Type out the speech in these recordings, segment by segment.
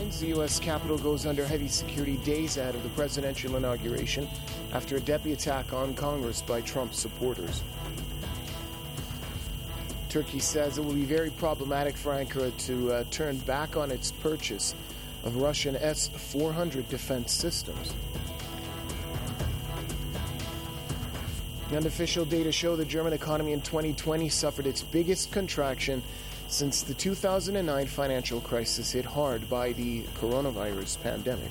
headlines. The U.S. Capitol goes under heavy security days ahead of the presidential inauguration after a deadly attack on Congress by Trump supporters. Turkey says it will be very problematic for Ankara to turn back on its purchase of Russian S-400 defense systems. Unofficial data show the German economy in 2020 suffered its biggest contraction since the 2009 financial crisis hit hard by the coronavirus pandemic.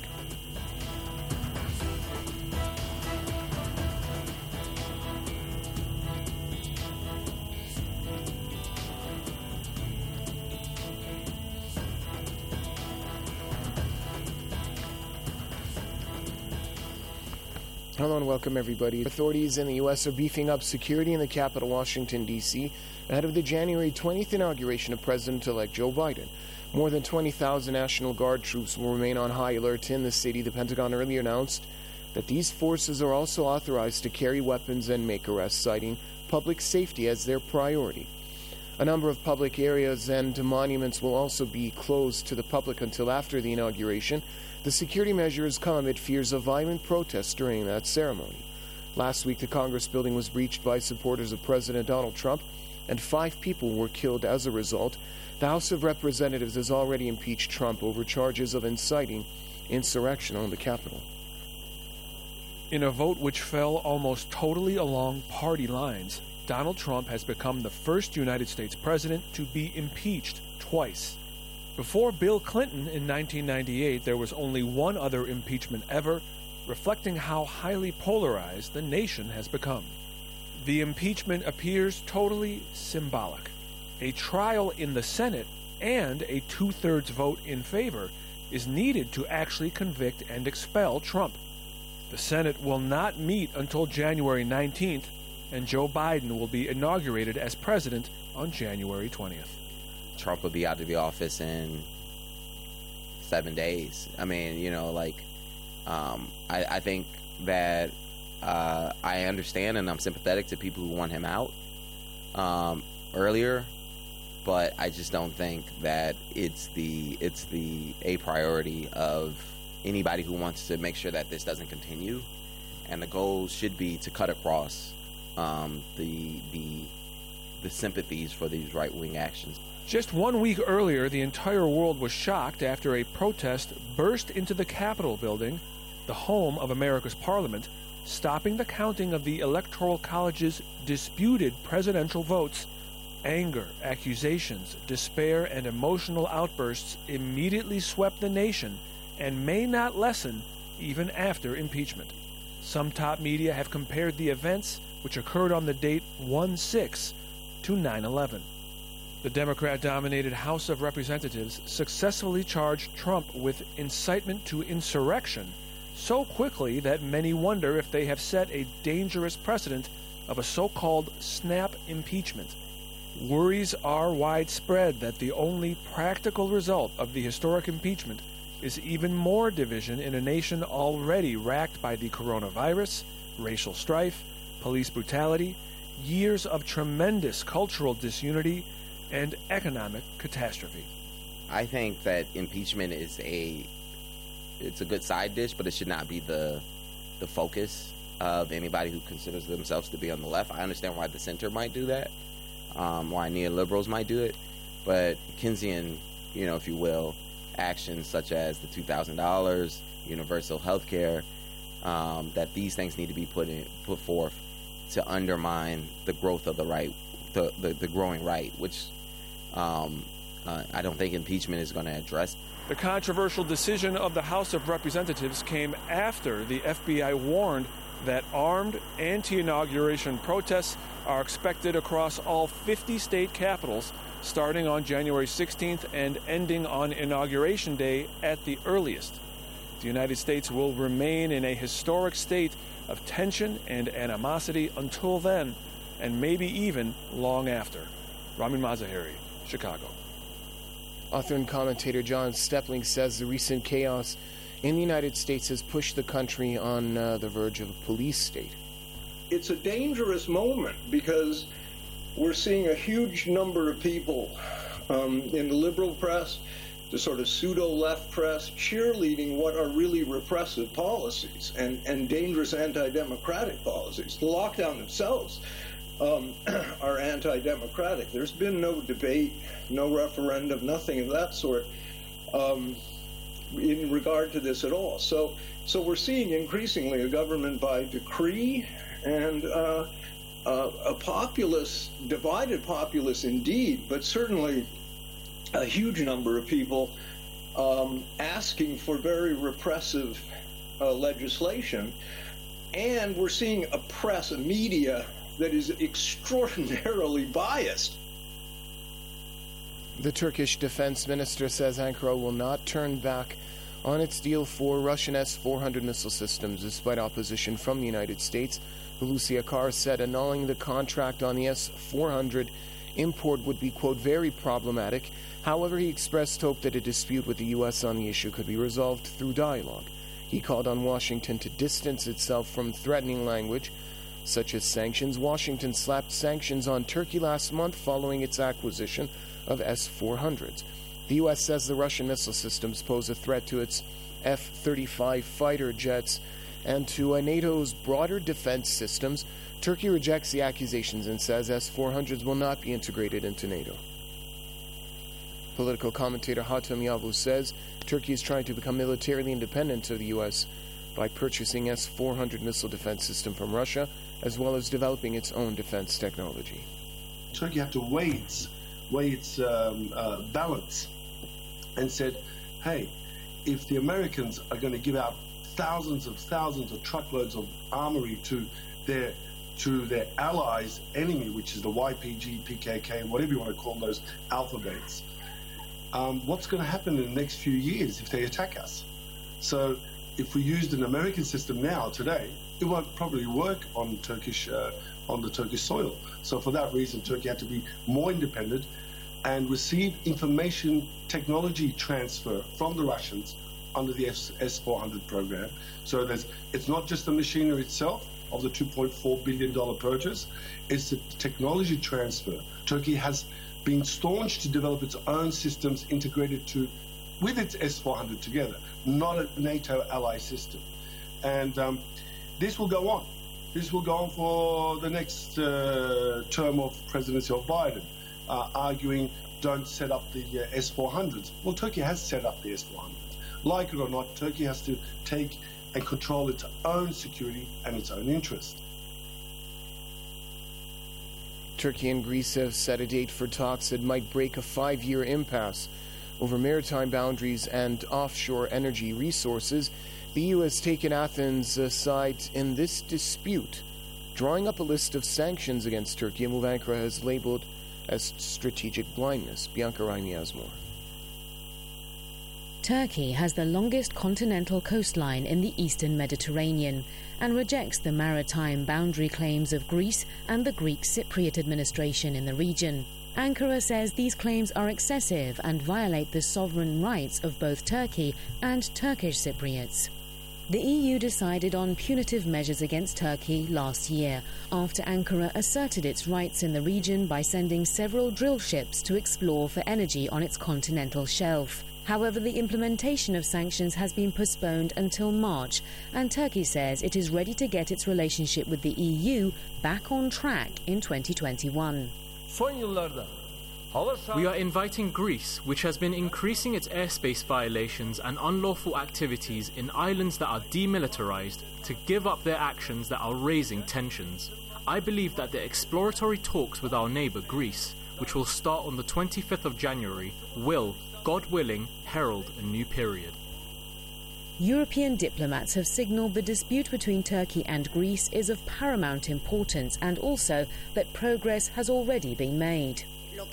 Hello and welcome, everybody. Authorities in the U.S. are beefing up security in the capital, Washington, D.C., ahead of the January 20th inauguration of President-elect Joe Biden. More than 20,000 National Guard troops will remain on high alert in the city. The Pentagon earlier announced that these forces are also authorized to carry weapons and make arrests, citing public safety as their priority. A number of public areas and monuments will also be closed to the public until after the inauguration. The security measures come amid fears of violent protests during that ceremony. Last week, the Congress building was breached by supporters of President Donald Trump, and 5 people were killed as a result. The House of Representatives has already impeached Trump over charges of inciting insurrection on the Capitol. In a vote which fell almost totally along party lines, Donald Trump has become the first United States president to be impeached twice. Before Bill Clinton in 1998, there was only one other impeachment ever, reflecting how highly polarized the nation has become. The impeachment appears totally symbolic. A trial in the Senate and a 2/3 vote in favor is needed to actually convict and expel Trump. The Senate will not meet until January 19th, and Joe Biden will be inaugurated as president on January 20th. Trump will be out of the office in 7 days. I mean, I think that I understand and I'm sympathetic to people who want him out earlier, but I just don't think that it's a priority of anybody who wants to make sure that this doesn't continue. And the goal should be to cut across the sympathies for these right-wing actions. Just 1 week earlier, the entire world was shocked after a protest burst into the Capitol building, the home of America's parliament, stopping the counting of the Electoral College's disputed presidential votes. Anger, accusations, despair, and emotional outbursts immediately swept the nation and may not lessen even after impeachment. Some top media have compared the events, which occurred on the date 1/6, to 9/11. The Democrat-dominated House of Representatives successfully charged Trump with incitement to insurrection so quickly that many wonder if they have set a dangerous precedent of a so-called snap impeachment. Worries are widespread that the only practical result of the historic impeachment is even more division in a nation already racked by the coronavirus, racial strife, police brutality, years of tremendous cultural disunity, and economic catastrophe. I think that impeachment is it's a good side dish, but it should not be the focus of anybody who considers themselves to be on the left. I understand why the center might do that, why neoliberals might do it, but Keynesian, if you will, actions such as the $2,000, universal health care, that these things need to be put forth to undermine the growth of the right, the growing right, which I don't think impeachment is going to address. The controversial decision of the House of Representatives came after the FBI warned that armed anti-inauguration protests are expected across all 50 state capitals starting on January 16th and ending on Inauguration Day at the earliest. The United States will remain in a historic state of tension and animosity until then, and maybe even long after. Ramin Mazaheri, Chicago. Author and commentator John Stepling says the recent chaos in the United States has pushed the country on the verge of a police state. It's a dangerous moment because we're seeing a huge number of people in the liberal press the sort of pseudo-left press cheerleading what are really repressive policies and dangerous anti-democratic policies. The lockdown themselves are anti-democratic. There's been no debate, no referendum, nothing of that sort in regard to this at all. So we're seeing increasingly a government by decree and a populace, divided populace indeed, but certainly a huge number of people asking for very repressive legislation. And we're seeing a press, a media that is extraordinarily biased. The Turkish defense minister says Ankara will not turn back on its deal for Russian S-400 missile systems, despite opposition from the United States. Hulusi Akar said annulling the contract on the S-400 import would be, quote, very problematic. However, he expressed hope that a dispute with the U.S. on the issue could be resolved through dialogue. He called on Washington to distance itself from threatening language, such as sanctions. Washington slapped sanctions on Turkey last month following its acquisition of S-400s. The U.S. says the Russian missile systems pose a threat to its F-35 fighter jets and to NATO's broader defense systems. Turkey rejects the accusations and says S-400s will not be integrated into NATO. Political commentator Hatem Yavuz says Turkey is trying to become militarily independent of the U.S. by purchasing S-400 missile defense system from Russia, as well as developing its own defense technology. Turkey had to weigh its balance and said, hey, if the Americans are going to give out thousands of truckloads of armory to their allies' enemy, which is the YPG, PKK, whatever you want to call those alphabets, what's going to happen in the next few years if they attack us? So if we used an American system now, today, it won't probably work on the Turkish soil. So for that reason, Turkey had to be more independent and receive information technology transfer from the Russians under the S-400 program. So it's not just the machinery itself of the $2.4 billion purchase, it's the technology transfer. Turkey has been staunch to develop its own systems integrated with its S-400 together, not a NATO ally system. And this will go on. This will go on for the next term of presidency of Biden, arguing don't set up the S-400s. Well, Turkey has set up the S-400s. Like it or not, Turkey has to take and control its own security and its own interest. Turkey and Greece have set a date for talks that might break a 5-year impasse over maritime boundaries and offshore energy resources. The EU has taken Athens' side in this dispute, drawing up a list of sanctions against Turkey, a move Ankara has labeled as strategic blindness. Bianca Raimi has more. Turkey has the longest continental coastline in the eastern Mediterranean and rejects the maritime boundary claims of Greece and the Greek Cypriot administration in the region. Ankara says these claims are excessive and violate the sovereign rights of both Turkey and Turkish Cypriots. The EU decided on punitive measures against Turkey last year after Ankara asserted its rights in the region by sending several drill ships to explore for energy on its continental shelf. However, the implementation of sanctions has been postponed until March, and Turkey says it is ready to get its relationship with the EU back on track in 2021. We are inviting Greece, which has been increasing its airspace violations and unlawful activities in islands that are demilitarized, to give up their actions that are raising tensions. I believe that the exploratory talks with our neighbour Greece, which will start on the 25th of January, will, God willing, herald a new period. European diplomats have signalled the dispute between Turkey and Greece is of paramount importance and also that progress has already been made.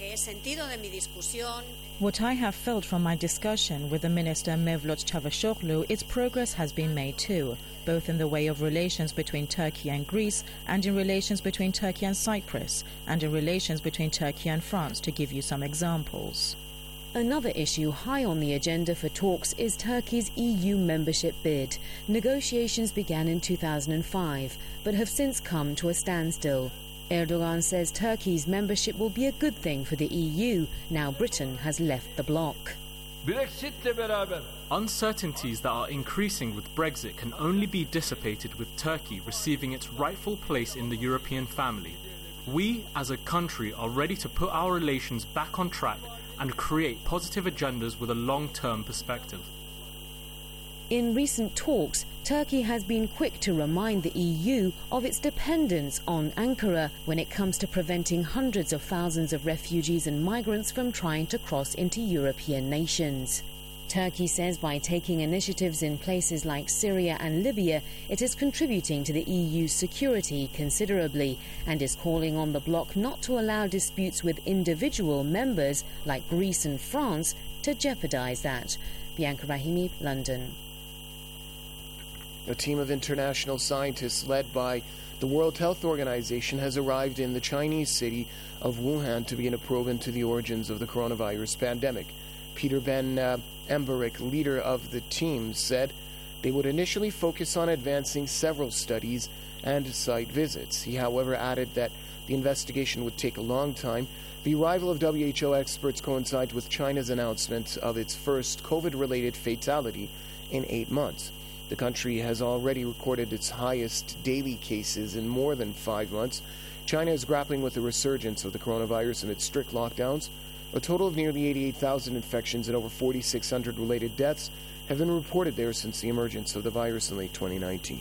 What I have felt from my discussion with the Minister Mevlut Çavuşoğlu is progress has been made too, both in the way of relations between Turkey and Greece and in relations between Turkey and Cyprus and in relations between Turkey and France, to give you some examples. Another issue high on the agenda for talks is Turkey's EU membership bid. Negotiations began in 2005 but have since come to a standstill. Erdogan says Turkey's membership will be a good thing for the EU, now Britain has left the bloc. Brexit'le beraber Uncertainties that are increasing with Brexit can only be dissipated with Turkey receiving its rightful place in the European family. We, as a country, are ready to put our relations back on track and create positive agendas with a long-term perspective. In recent talks, Turkey has been quick to remind the EU of its dependence on Ankara when it comes to preventing hundreds of thousands of refugees and migrants from trying to cross into European nations. Turkey says by taking initiatives in places like Syria and Libya, it is contributing to the EU's security considerably and is calling on the bloc not to allow disputes with individual members like Greece and France to jeopardize that. Bianca Rahimi, London. A team of international scientists led by the World Health Organization has arrived in the Chinese city of Wuhan to begin a probe into the origins of the coronavirus pandemic. Peter Ben Emberick, leader of the team, said they would initially focus on advancing several studies and site visits. He, however, added that the investigation would take a long time. The arrival of WHO experts coincides with China's announcement of its first COVID-related fatality in 8 months. The country has already recorded its highest daily cases in more than 5 months. China is grappling with the resurgence of the coronavirus amid strict lockdowns. A total of nearly 88,000 infections and over 4,600 related deaths have been reported there since the emergence of the virus in late 2019.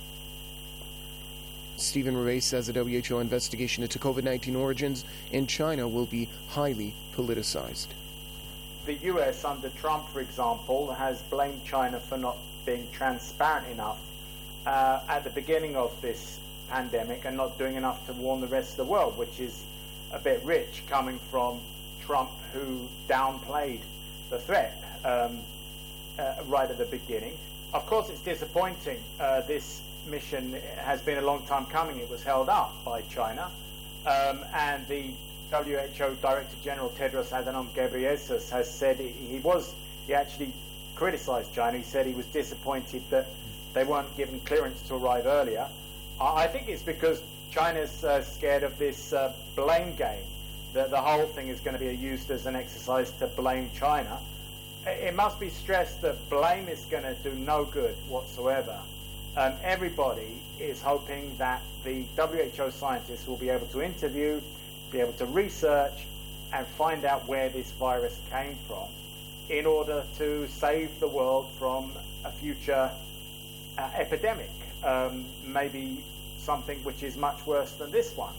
Stephen Ray says the WHO investigation into COVID-19 origins in China will be highly politicized. The US under Trump, for example, has blamed China for not being transparent enough at the beginning of this pandemic and not doing enough to warn the rest of the world, which is a bit rich coming from Trump, who downplayed the threat right at the beginning. Of course, it's disappointing. This mission has been a long time coming. It was held up by China. And the WHO Director General Tedros Adhanom Ghebreyesus has said he actually criticized China. He said he was disappointed that they weren't given clearance to arrive earlier. I think it's because China's scared of this blame game, that the whole thing is going to be used as an exercise to blame China. It must be stressed that blame is going to do no good whatsoever. Everybody is hoping that the WHO scientists will be able to interview, be able to research, and find out where this virus came from in order to save the world from a future epidemic, maybe something which is much worse than this one.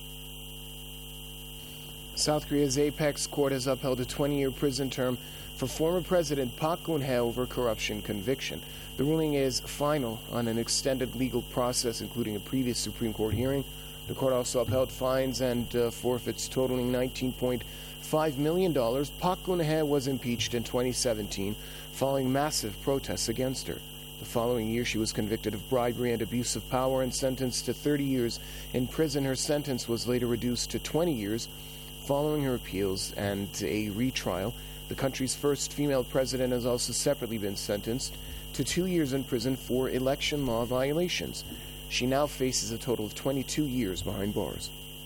South Korea's apex court has upheld a 20-year prison term for former President Park Geun-hye over corruption conviction. The ruling is final on an extended legal process, including a previous Supreme Court hearing. The court also upheld fines and forfeits totaling $19.5 million. Park Geun-hye was impeached in 2017 following massive protests against her. The following year, she was convicted of bribery and abuse of power and sentenced to 30 years in prison. Her sentence was later reduced to 20 years following her appeals and a retrial. The country's first female president has also separately been sentenced to 2 years in prison for election law violations. She now faces a total of 22 years behind bars.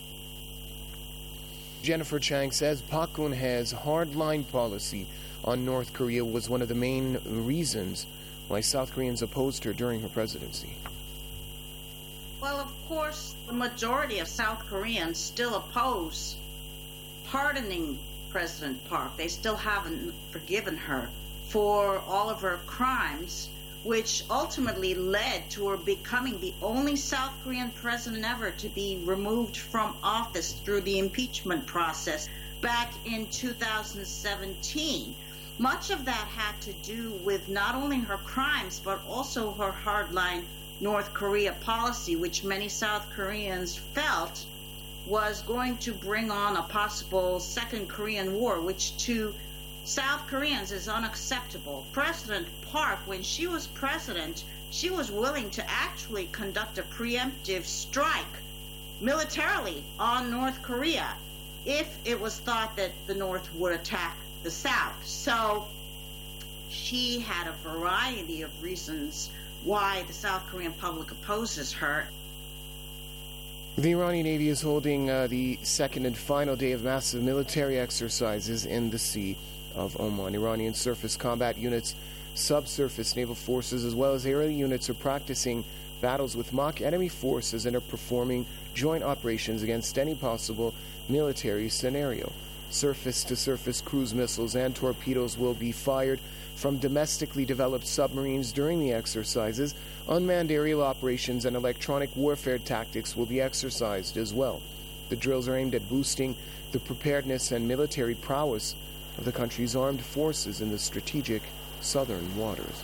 Jennifer Chang says Park Geun-hye's hardline policy on North Korea was one of the main reasons why South Koreans opposed her during her presidency. Well, of course, the majority of South Koreans still oppose pardoning President Park. They still haven't forgiven her for all of her crimes, which ultimately led to her becoming the only South Korean president ever to be removed from office through the impeachment process back in 2017. Much of that had to do with not only her crimes, but also her hardline North Korea policy, which many South Koreans felt was going to bring on a possible second Korean War, which to South Koreans is unacceptable. President Park, when she was president, she was willing to actually conduct a preemptive strike militarily on North Korea if it was thought that the North would attack the South. So she had a variety of reasons why the South Korean public opposes her. The Iranian Navy is holding the second and final day of massive military exercises in the Sea of Oman. Iranian surface combat units, subsurface naval forces, as well as aerial units are practicing battles with mock enemy forces and are performing joint operations against any possible military scenario. Surface-to-surface cruise missiles and torpedoes will be fired from domestically developed submarines during the exercises. Unmanned aerial operations and electronic warfare tactics will be exercised as well. The drills are aimed at boosting the preparedness and military prowess of the country's armed forces in the strategic southern waters.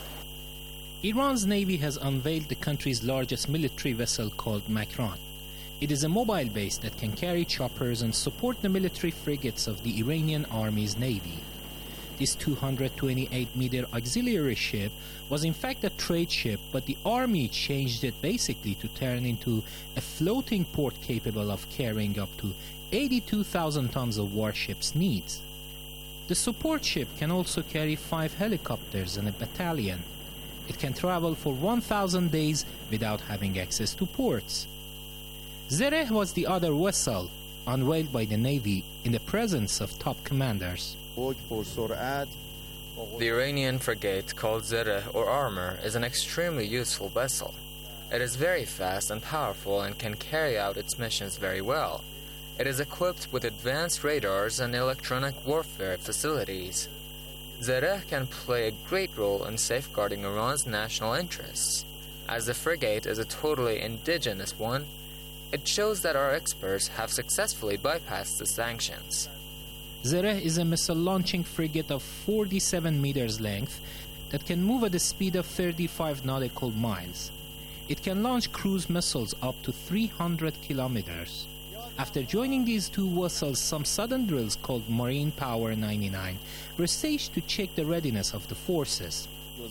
Iran's navy has unveiled the country's largest military vessel called Makran. It is a mobile base that can carry choppers and support the military frigates of the Iranian army's navy. This 228-meter auxiliary ship was in fact a trade ship, but the army changed it basically to turn into a floating port capable of carrying up to 82,000 tons of warship's needs. The support ship can also carry 5 helicopters and a battalion. It can travel for 1,000 days without having access to ports. Zereh was the other vessel unveiled by the Navy in the presence of top commanders. The Iranian frigate called Zereh or Armor is an extremely useful vessel. It is very fast and powerful and can carry out its missions very well. It is equipped with advanced radars and electronic warfare facilities. Zereh can play a great role in safeguarding Iran's national interests. As the frigate is a totally indigenous one, it shows that our experts have successfully bypassed the sanctions. Zereh is a missile-launching frigate of 47 meters length that can move at a speed of 35 nautical miles. It can launch cruise missiles up to 300 kilometers. After joining these two vessels, some sudden drills called Marine Power 99 were staged to check the readiness of the forces.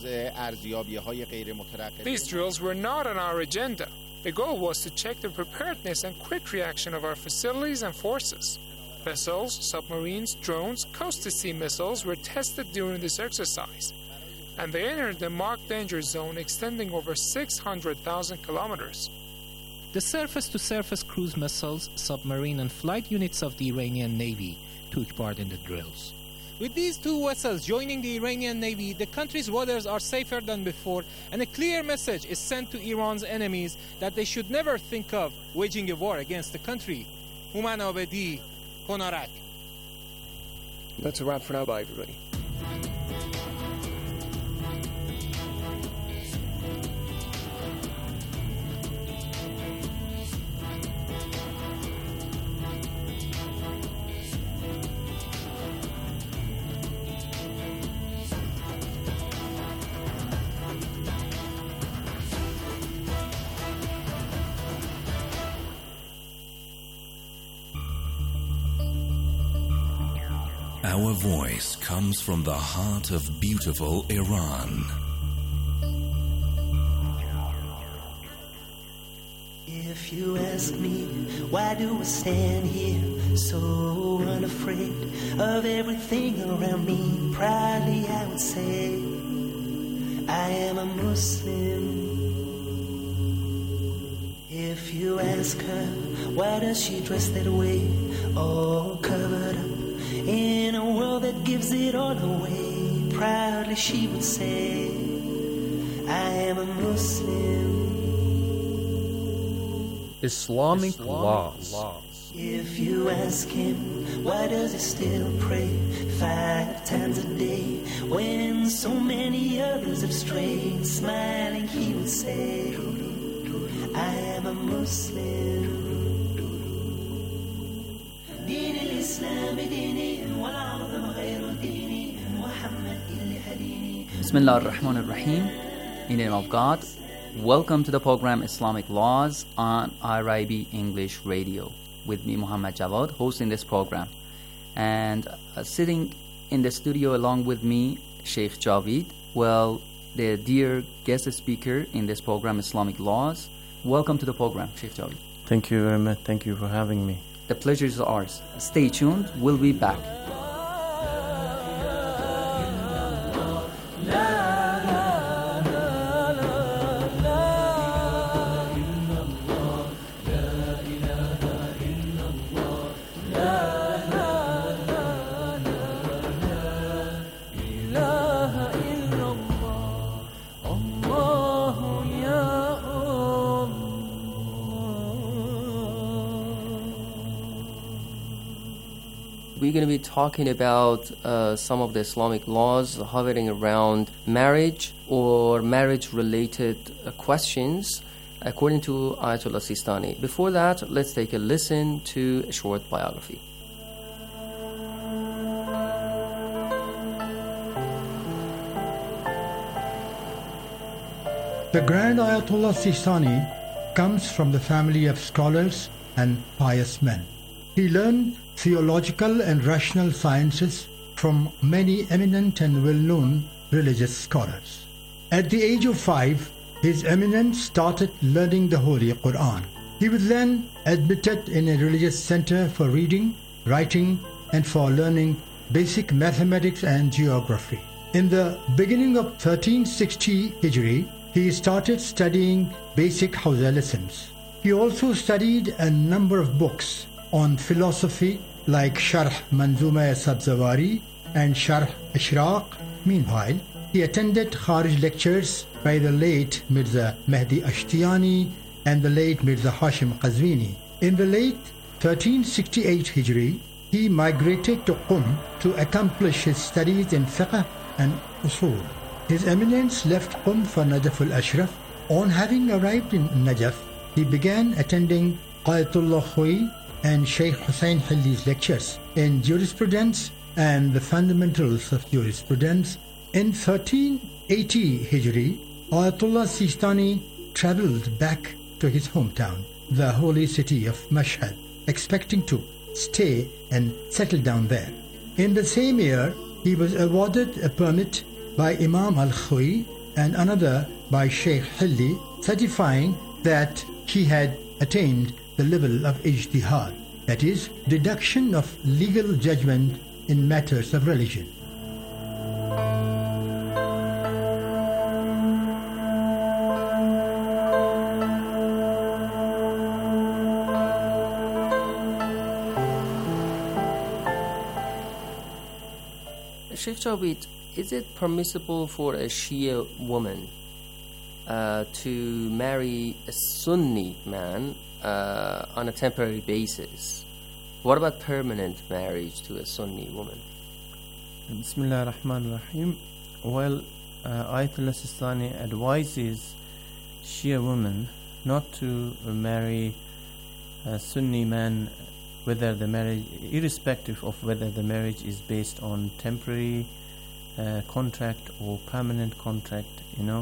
These drills were not on our agenda. The goal was to check the preparedness and quick reaction of our facilities and forces. Vessels, submarines, drones, coast-to-sea missiles were tested during this exercise, and they entered the Mach danger zone extending over 600,000 kilometers. The surface-to-surface cruise missiles, submarine and flight units of the Iranian Navy took part in the drills. With these two vessels joining the Iranian Navy, the country's waters are safer than before, and a clear message is sent to Iran's enemies that they should never think of waging a war against the country. Human Abedi, Konarak. That's a wrap for now. Bye, everybody. Our voice comes from the heart of beautiful Iran. If you ask me, why do I stand here so unafraid of everything around me? Proudly I would say, I am a Muslim. If you ask her, why does she dress that way, all covered up in a world that gives it all away? Proudly she would say, I am a Muslim. Islamic laws. If you ask him, why does he still pray 5 times a day when so many others have strayed? Smiling he would say, I am a Muslim. دين الإسلام ديني والعظم غير ديني محمد اللي هديني. Bismillah ar-Rahman ar-Rahim. In the name of God. Welcome to the program Islamic Laws on IRIB English Radio with me, Muhammad Jawad, hosting this program. And sitting in the studio along with me, Sheikh Javid, well, the dear guest speaker in this program, Islamic Laws. Welcome to the program, Sheikh Javid. Thank you very much. Thank you for having me. The pleasure is ours. Stay tuned. We'll be back. we're going to be talking about some of the Islamic laws hovering around marriage or marriage-related questions according to Ayatollah Sistani. Before that, let's take a listen to a short biography. The Grand Ayatollah Sistani comes from the family of scholars and pious men. He learned theological and rational sciences from many eminent and well-known religious scholars. At the age of 5, His Eminence started learning the Holy Quran. He was then admitted in a religious center for reading, writing, and for learning basic mathematics and geography. In the beginning of 1360 Hijri, he started studying basic Hawza lessons. He also studied a number of books on philosophy like Sharh Manzuma Sabzawari and Sharh Ishraq. Meanwhile, he attended Kharij lectures by the late Mirza Mehdi Ashtiyani and the late Mirza Hashim Qazwini. In the late 1368 Hijri, he migrated to Qum to accomplish his studies in fiqh and usul. His Eminence left Qum for Najaf al-Ashraf. On having arrived in Najaf, he began attending Ayatollah Khoi and Sheikh Hussain Hilli's lectures in jurisprudence and the fundamentals of jurisprudence. In 1380 Hijri, Ayatollah Sistani travelled back to his hometown, the holy city of Mashhad, expecting to stay and settle down there. In the same year, he was awarded a permit by Imam al-Khoi and another by Sheikh Hilli, certifying that he had attained the level of ijtihad, that is, deduction of legal judgment in matters of religion. Sheikh Jawid, is it permissible for a Shia woman to marry a Sunni man on a temporary basis? What about permanent marriage to a Sunni woman? Bismillah ar-Rahman ar-Rahim. Well, Ayatollah Sistani advises Shia women not to marry a Sunni man, whether the marriage, irrespective of whether the marriage is based on temporary contract or permanent contract.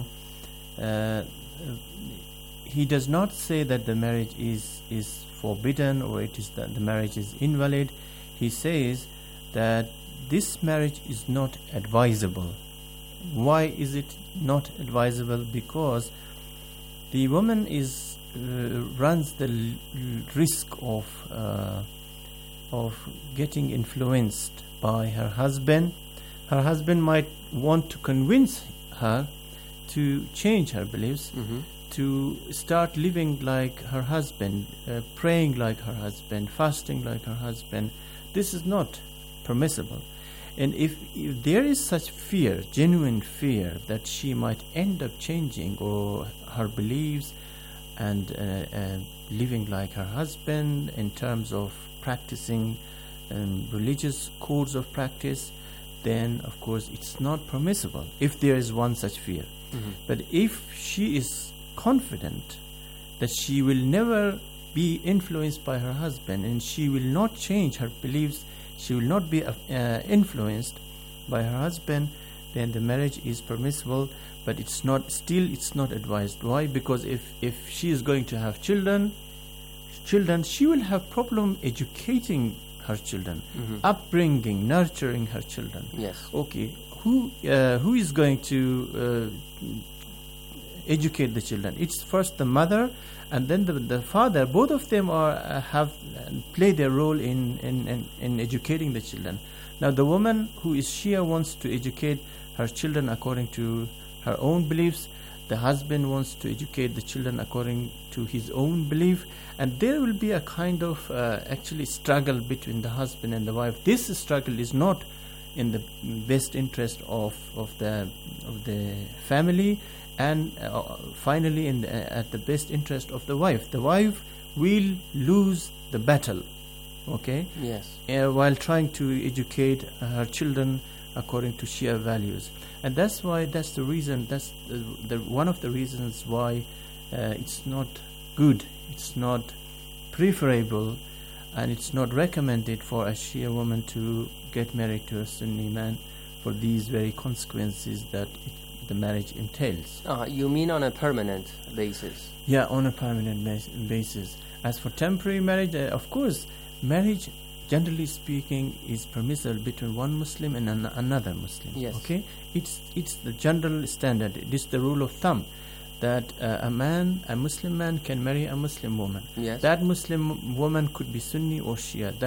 He does not say that the marriage is forbidden or it is that the marriage is invalid. He says that this marriage is not advisable. Why is it not advisable? Because the woman runs the risk of getting influenced by her husband. Her husband might want to convince her to change her beliefs, to start living like her husband, praying like her husband, fasting like her husband. This is not permissible. And if there is such fear, genuine fear, that she might end up changing or her beliefs and living like her husband in terms of practicing religious codes of practice, then of course it's not permissible if there is one such fear. But if she is confident that she will never be influenced by her husband and she will not change her beliefs, she will not be influenced by her husband, then the marriage is permissible, but it's not advised. Why? Because if she is going to have children, she will have problem educating her children, upbringing, nurturing her children. Yes. Okay, who is going to educate the children? It's first the mother and then the father. Both of them have played their role in educating the children. Now the woman who is Shia wants to educate her children according to her own beliefs. The husband wants to educate the children according to his own belief, and there will be a kind of actually struggle between the husband and the wife. This struggle is not in the best interest of the family, and finally at the best interest of the wife. The wife will lose the battle okay? Yes. While trying to educate her children according to Shia values. And that's the reason, that's the one of the reasons why it's not good, it's not preferable, and it's not recommended for a Shia woman to get married to a Sunni man for these very consequences that the marriage entails. You mean on a permanent basis? Yeah, on a permanent basis. As for temporary marriage, of course, marriage, generally speaking, is permissible between one Muslim and another Muslim. Yes. Okay? It's the general standard. It is the rule of thumb that a Muslim man can marry a Muslim woman. Yes. That Muslim woman could be Sunni or Shia.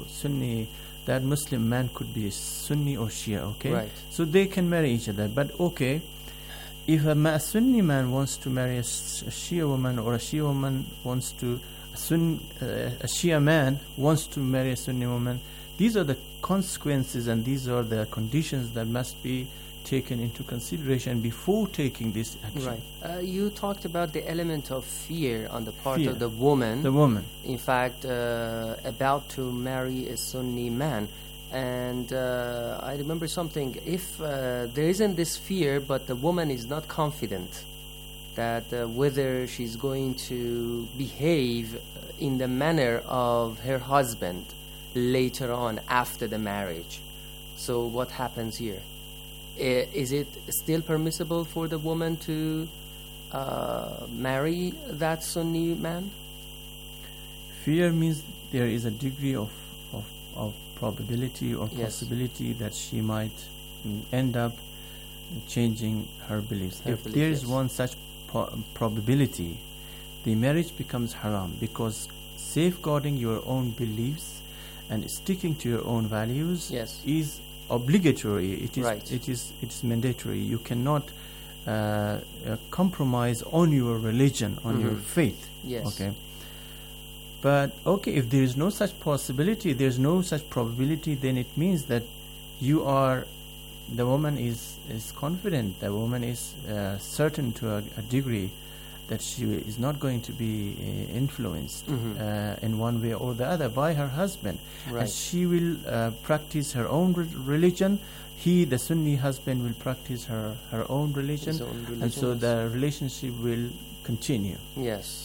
That Muslim man could be Sunni or Shia, okay? Right. So they can marry each other. But okay, if a Sunni man wants to marry a Shia woman, or a Shia woman wants to, a Shia man wants to marry a Sunni woman, these are the consequences and these are the conditions that must be taken into consideration before taking this action. Right. You talked about the element of fear on the part Fear. of the woman. The woman. In fact, about to marry a Sunni man. And I remember something. If there isn't this fear, but the woman is not confident that whether she's going to behave in the manner of her husband later on after the marriage. So what happens here? Is it still permissible for the woman to marry that Sunni man? Fear means there is a degree of probability or Yes. possibility that she might end up changing her beliefs. If belief, there is yes. one such probability, the marriage becomes haram, because safeguarding your own beliefs and sticking to your own values Yes. is obligatory. It is Right. it is mandatory. You cannot compromise on your religion, on your faith. Yes. Okay. But okay, if there is no such possibility, there is no such probability, then it means that the woman is confident, the woman is certain to a degree that she is not going to be influenced in one way or the other by her husband. Right. And she will practice her own religion. He, the Sunni husband, will practice her own religion. His own religion, and so yes. the relationship will continue. Yes.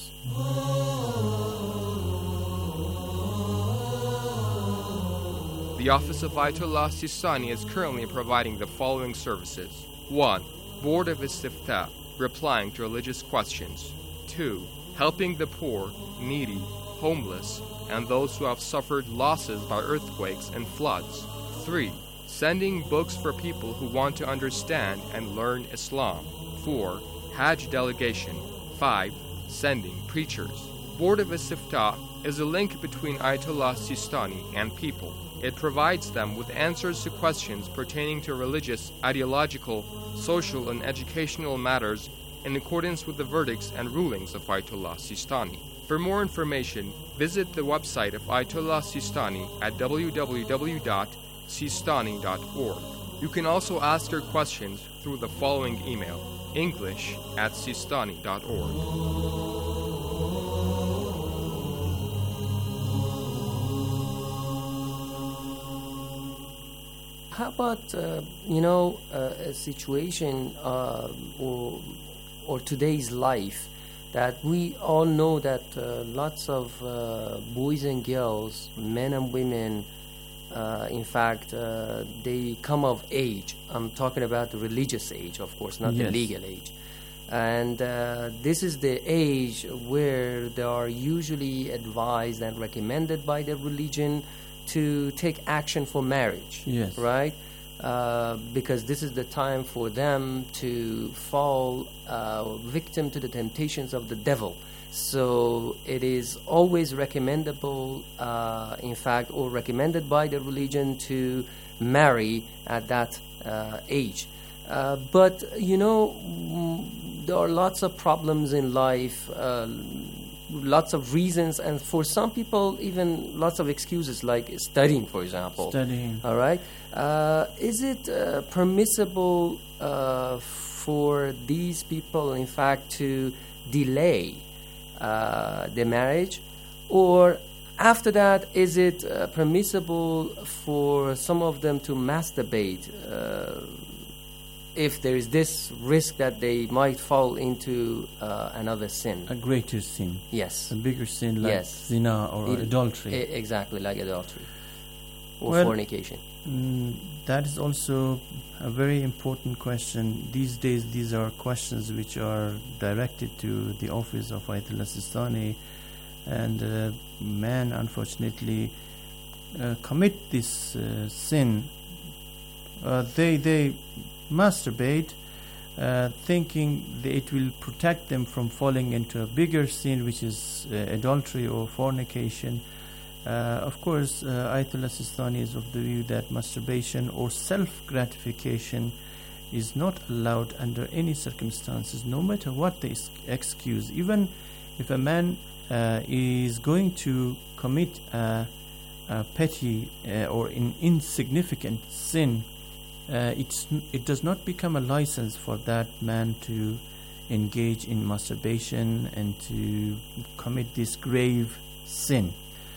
The Office of Ayatollah Sistani is currently providing the following services. 1. Board of Istifta, replying to religious questions. 2. Helping the poor, needy, homeless, and those who have suffered losses by earthquakes and floods. 3. Sending books for people who want to understand and learn Islam. 4. Hajj delegation. 5. Sending preachers. Board of Istifta is a link between Ayatollah Sistani and people. It provides them with answers to questions pertaining to religious, ideological, social, and educational matters in accordance with the verdicts and rulings of Ayatollah Sistani. For more information, visit the website of Ayatollah Sistani at www.sistani.org. You can also ask your questions through the following email: english@sistani.org. How about a situation or today's life that we all know that lots of boys and girls, men and women, in fact, they come of age. I'm talking about the religious age, of course, not the Yes. legal age. And this is the age where they are usually advised and recommended by their religion to take action for marriage, Yes. right? Because this is the time for them to fall victim to the temptations of the devil. So it is always recommendable, in fact, or recommended by the religion to marry at that age. But, there are lots of problems in life, lots of reasons, and for some people, even lots of excuses, like studying, for example. Studying. All right. Is it permissible for these people, in fact, to delay the marriage, or After that, is it permissible for some of them to masturbate if there is this risk that they might fall into another sin? A greater sin. Yes. A bigger sin like zina or adultery. Exactly, like adultery or well, fornication. That is also a very important question. These days, these are questions which are directed to the office of Ayatollah Sistani, and men, unfortunately, commit this sin. They masturbate, thinking that it will protect them from falling into a bigger sin, which is adultery or fornication. Of course, Ayatollah Sistani is of the view that masturbation or self-gratification is not allowed under any circumstances, no matter what the excuse. Even if a man is going to commit a petty or an insignificant sin, it does not become a license for that man to engage in masturbation and to commit this grave sin.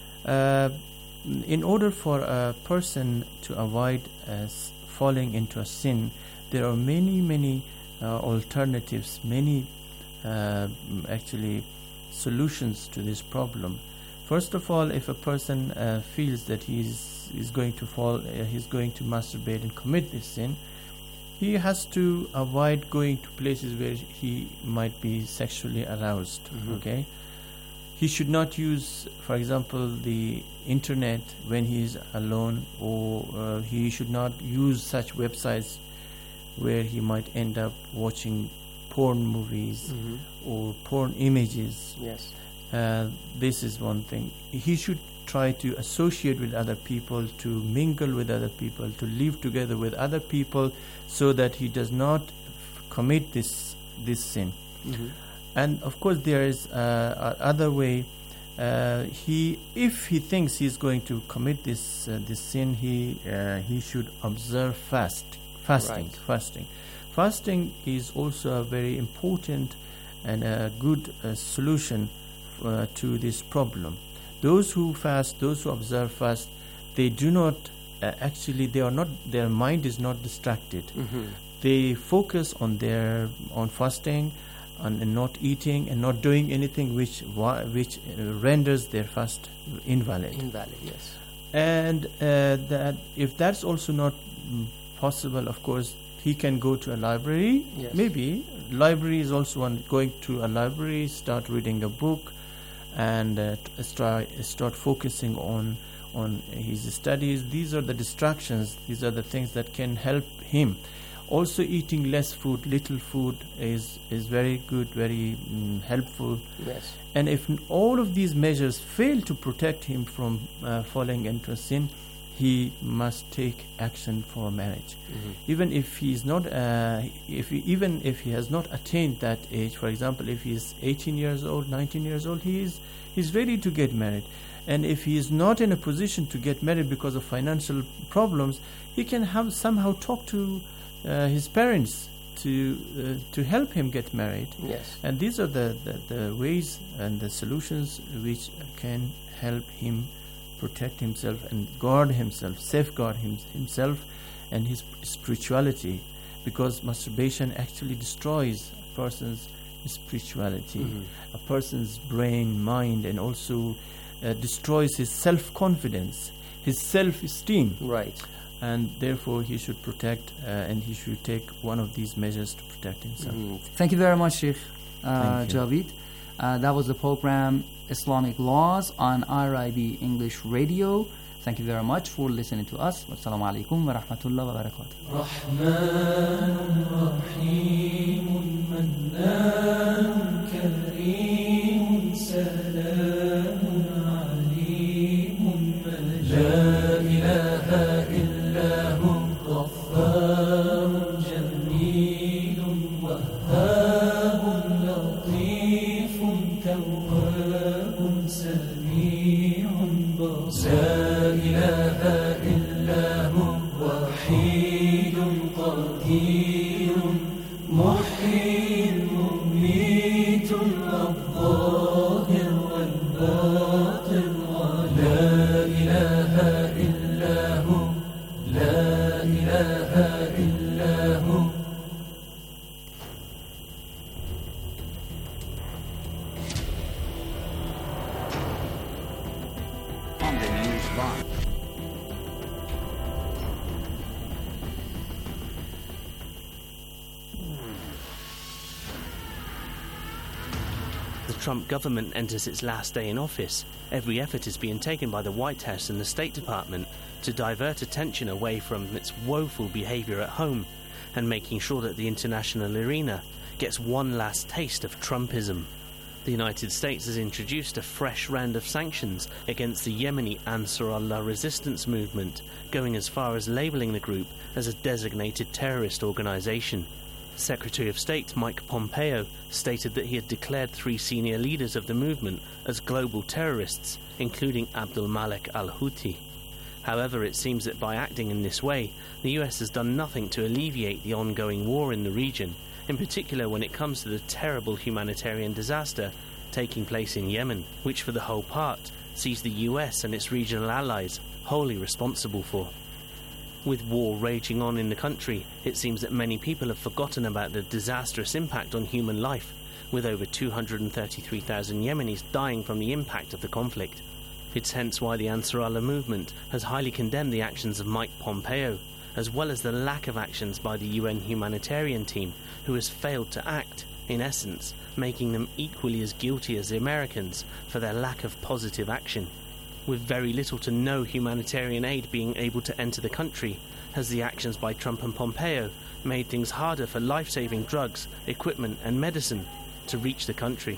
In order for a person to avoid falling into a sin, there are many alternatives, many actually solutions to this problem. First of all, if a person feels that he's going to masturbate and commit this sin, he has to avoid going to places where he might be sexually aroused. Okay, he should not use, for example, the internet when he is alone, or he should not use such websites where he might end up watching porn movies or porn images. Yes. This is one thing. He should try to associate with other people, to mingle with other people, to live together with other people, so that he does not commit this sin. And of course, there is other way. If he thinks he's going to commit this sin, he should observe fasting. Right. Fasting is also a very important and a good solution to this problem. Those who fast, those who observe fast, they do not their mind is not distracted. They focus on fasting, and not eating and not doing anything which renders their fast invalid. Yes. And that if that's also not possible, of course, he can go to a library. Yes. Maybe library is also one. Going to a library, start reading a book, and start focusing on his studies. These are the distractions. These are the things that can help him. Also, eating less food, little food is very good, very helpful. Yes. And if all of these measures fail to protect him from falling into a sin, he must take action for marriage. Even if he is not, even if he has not attained that age, for example, if he is 18 years old, 19 years old, he's ready to get married. And if he is not in a position to get married because of financial problems, he can somehow talk to his parents to help him get married. Yes. And these are the ways and the solutions which can help him protect himself and guard himself, safeguard himself and his spirituality, because masturbation actually destroys a person's spirituality, a person's brain, mind, and also destroys his self-confidence, his self-esteem. Right. And therefore he should protect and he should take one of these measures to protect himself. Thank you very much, Sheikh Javid. That was the program Islamic Laws on IRIB English Radio. Thank you very much for listening to us. Wassalamu alaikum wa rahmatullahi wa barakatuh. Rahmanun Rahimun Mannanun Kareemun Salamun Aleemun La ilaha illa hum Ghaffarun Jameelun Wahhabun Latifun Tawwabun Sami'un Basir. لا إله إلا هو وحيد قدير محيي مميت الظاهر والباطن Live. The Trump government enters its last day in office. Every effort is being taken by the White House and the State Department to divert attention away from its woeful behavior at home and making sure that the international arena gets one last taste of Trumpism. The United States has introduced a fresh round of sanctions against the Yemeni Ansar Allah resistance movement, going as far as labelling the group as a designated terrorist organisation. Secretary of State Mike Pompeo stated that he had declared 3 senior leaders of the movement as global terrorists, including Abdul Malik al-Houthi. However, it seems that by acting in this way, the US has done nothing to alleviate the ongoing war in the region, in particular when it comes to the terrible humanitarian disaster taking place in Yemen, which for the whole part sees the US and its regional allies wholly responsible for. With war raging on in the country, it seems that many people have forgotten about the disastrous impact on human life, with over 233,000 Yemenis dying from the impact of the conflict. It's hence why the Ansar Allah movement has highly condemned the actions of Mike Pompeo, as well as the lack of actions by the UN humanitarian team, who has failed to act, in essence, making them equally as guilty as the Americans for their lack of positive action. With very little to no humanitarian aid being able to enter the country, has the actions by Trump and Pompeo made things harder for life-saving drugs, equipment and medicine to reach the country.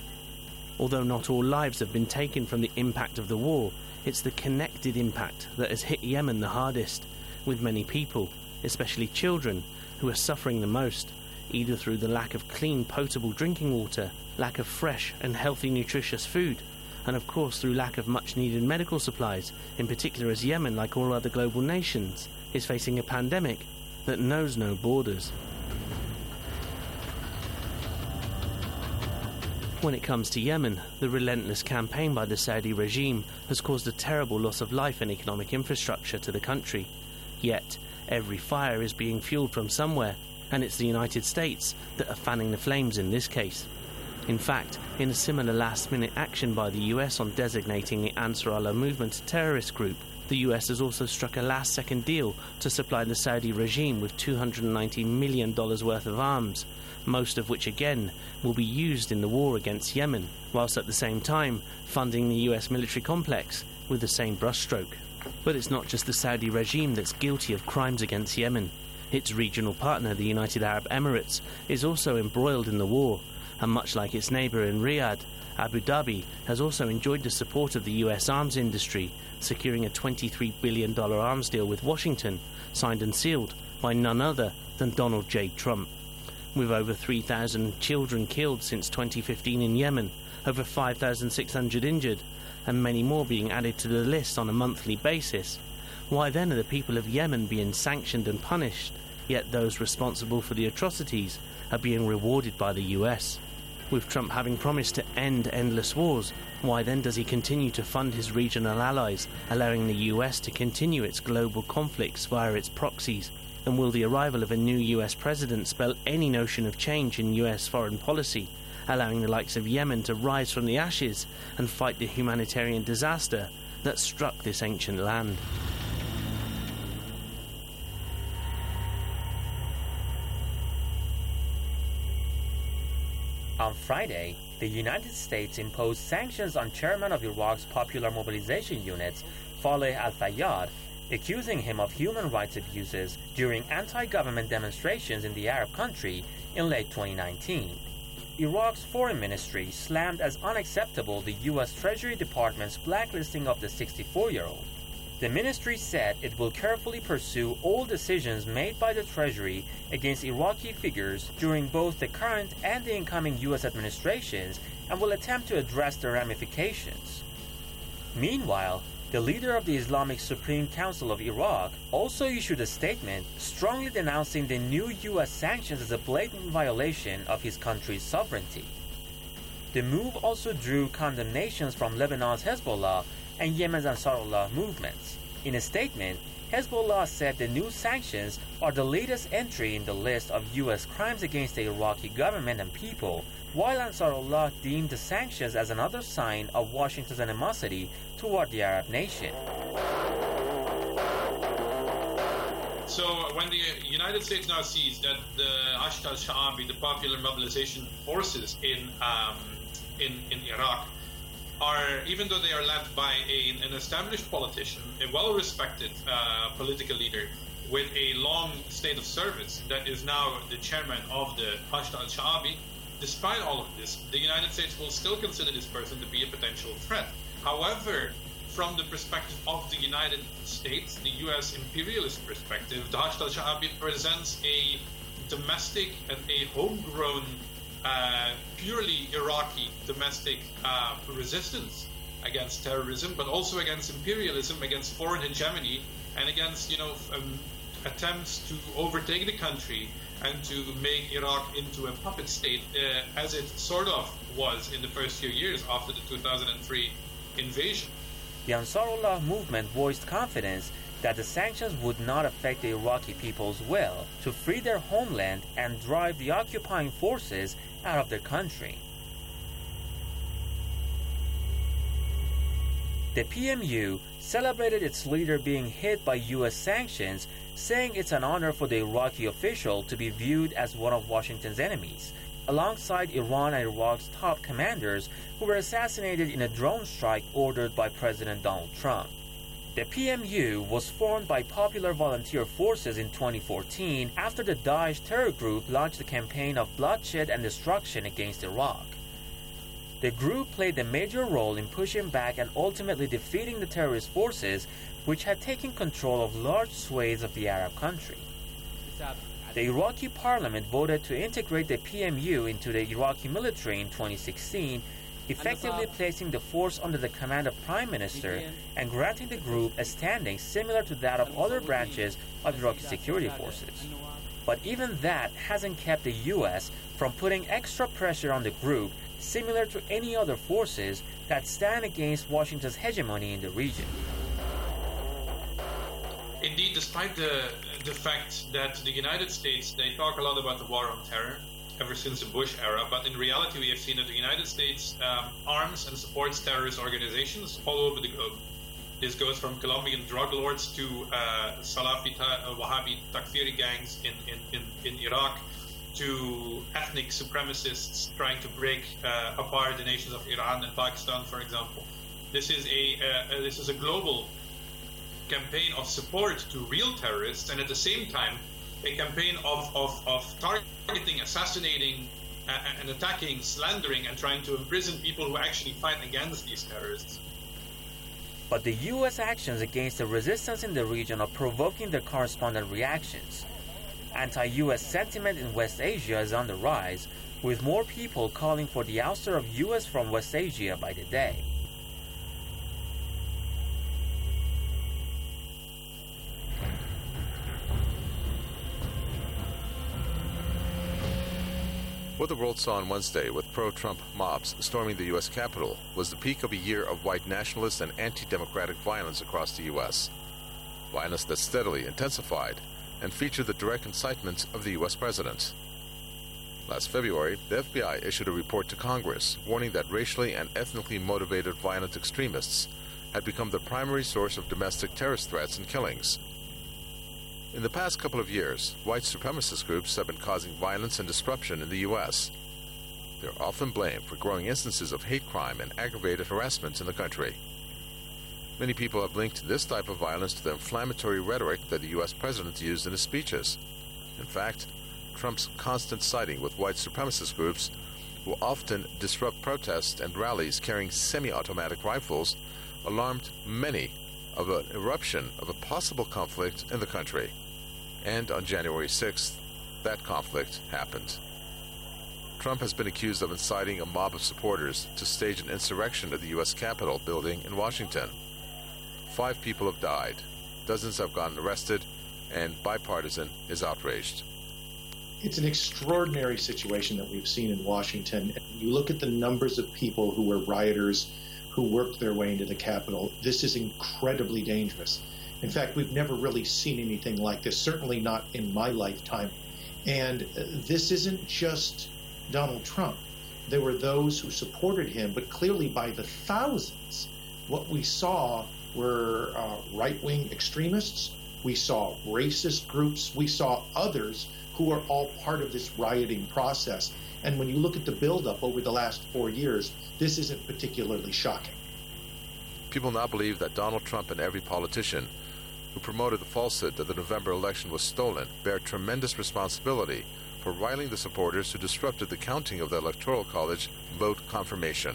Although not all lives have been taken from the impact of the war, it's the connected impact that has hit Yemen the hardest, with many people, especially children, who are suffering the most, either through the lack of clean, potable drinking water, lack of fresh and healthy nutritious food, and of course through lack of much-needed medical supplies, in particular as Yemen, like all other global nations, is facing a pandemic that knows no borders. When it comes to Yemen, the relentless campaign by the Saudi regime has caused a terrible loss of life and economic infrastructure to the country. Yet, every fire is being fueled from somewhere, and it's the United States that are fanning the flames in this case. In fact, in a similar last-minute action by the US on designating the Ansar Allah movement a terrorist group, the US has also struck a last-second deal to supply the Saudi regime with $290 million worth of arms, most of which again will be used in the war against Yemen, whilst at the same time funding the US military complex with the same brushstroke. But it's not just the Saudi regime that's guilty of crimes against Yemen. Its regional partner, the United Arab Emirates, is also embroiled in the war, and much like its neighbour in Riyadh, Abu Dhabi has also enjoyed the support of the US arms industry, securing a $23 billion arms deal with Washington, signed and sealed by none other than Donald J. Trump. With over 3,000 children killed since 2015 in Yemen, over 5,600 injured, and many more being added to the list on a monthly basis, why then are the people of Yemen being sanctioned and punished, yet those responsible for the atrocities are being rewarded by the US? With Trump having promised to end endless wars, why then does he continue to fund his regional allies, allowing the US to continue its global conflicts via its proxies? And will the arrival of a new US president spell any notion of change in US foreign policy, allowing the likes of Yemen to rise from the ashes and fight the humanitarian disaster that struck this ancient land? On Friday, the United States imposed sanctions on chairman of Iraq's Popular Mobilization Units, Faleh al-Fayyad, accusing him of human rights abuses during anti-government demonstrations in the Arab country in late 2019. Iraq's foreign ministry slammed as unacceptable the U.S. Treasury Department's blacklisting of the 64-year-old. The ministry said it will carefully pursue all decisions made by the Treasury against Iraqi figures during both the current and the incoming U.S. administrations and will attempt to address the ramifications. Meanwhile, the leader of the Islamic Supreme Council of Iraq also issued a statement strongly denouncing the new U.S. sanctions as a blatant violation of his country's sovereignty. The move also drew condemnations from Lebanon's Hezbollah and Yemen's Ansarullah movements. In a statement, Hezbollah said the new sanctions are the latest entry in the list of U.S. crimes against the Iraqi government and people, while Ansarullah deemed the sanctions as another sign of Washington's animosity toward the Arab nation. So when the United States now sees that the Hashd al-Sha'abi, the popular mobilization forces in Iraq, are, even though they are led by an established politician, a well-respected political leader with a long state of service that is now the chairman of the Hashd al-Sha'abi, despite all of this, the United States will still consider this person to be a potential threat. However, from the perspective of the United States, the U.S. imperialist perspective, the Hashd al-Sha'abi presents a domestic and a homegrown, purely Iraqi domestic resistance against terrorism, but also against imperialism, against foreign hegemony, and against, attempts to overtake the country and to make Iraq into a puppet state, as it sort of was in the first few years after the 2003 invasion. The Ansarullah movement voiced confidence that the sanctions would not affect the Iraqi people's will to free their homeland and drive the occupying forces out of their country. The PMU celebrated its leader being hit by U.S. sanctions, saying it's an honor for the Iraqi official to be viewed as one of Washington's enemies, alongside Iran and Iraq's top commanders who were assassinated in a drone strike ordered by President Donald Trump. The PMU was formed by Popular Volunteer Forces in 2014 after the Daesh terror group launched a campaign of bloodshed and destruction against Iraq. The group played a major role in pushing back and ultimately defeating the terrorist forces, which had taken control of large swathes of the Arab country. The Iraqi parliament voted to integrate the PMU into the Iraqi military in 2016, effectively placing the force under the command of Prime Minister and granting the group a standing similar to that of other branches of Iraqi security forces. But even that hasn't kept the U.S. from putting extra pressure on the group, similar to any other forces that stand against Washington's hegemony in the region. Indeed, despite the fact that the United States, they talk a lot about the war on terror ever since the Bush era, but in reality we have seen that the United States arms and supports terrorist organizations all over the globe. This goes from Colombian drug lords to Salafi Wahhabi Takfiri gangs in Iraq, to ethnic supremacists trying to break apart the nations of Iran and Pakistan, for example. This is a global campaign of support to real terrorists, and at the same time a campaign of targeting, assassinating, and attacking, slandering, and trying to imprison people who actually fight against these terrorists. But the U.S. actions against the resistance in the region are provoking their correspondent reactions. Anti-U.S. sentiment in West Asia is on the rise, with more people calling for the ouster of U.S. from West Asia by the day. What the world saw on Wednesday with pro-Trump mobs storming the U.S. Capitol was the peak of a year of white nationalist and anti-democratic violence across the U.S. Violence that steadily intensified and featured the direct incitement of the U.S. president. Last February, the FBI issued a report to Congress warning that racially and ethnically motivated violent extremists had become the primary source of domestic terrorist threats and killings. In the past couple of years, white supremacist groups have been causing violence and disruption in the U.S. They're often blamed for growing instances of hate crime and aggravated harassment in the country. Many people have linked this type of violence to the inflammatory rhetoric that the U.S. president used in his speeches. In fact, Trump's constant siding with white supremacist groups, who often disrupt protests and rallies carrying semi-automatic rifles, alarmed many of an eruption of a possible conflict in the country. And on January 6th, that conflict happened. Trump has been accused of inciting a mob of supporters to stage an insurrection at the U.S. Capitol building in Washington. 5 people have died, dozens have gotten arrested, and bipartisan is outraged. It's an extraordinary situation that we've seen in Washington. You look at the numbers of people who were rioters, who worked their way into the Capitol. This is incredibly dangerous. In fact, we've never really seen anything like this, certainly not in my lifetime. And this isn't just Donald Trump. There were those who supported him, but clearly by the thousands, what we saw were right-wing extremists. We saw racist groups. We saw others who are all part of this rioting process. And when you look at the buildup over the last 4 years, this isn't particularly shocking. People now believe that Donald Trump and every politician who promoted the falsehood that the November election was stolen bear tremendous responsibility for riling the supporters who disrupted the counting of the Electoral College vote confirmation.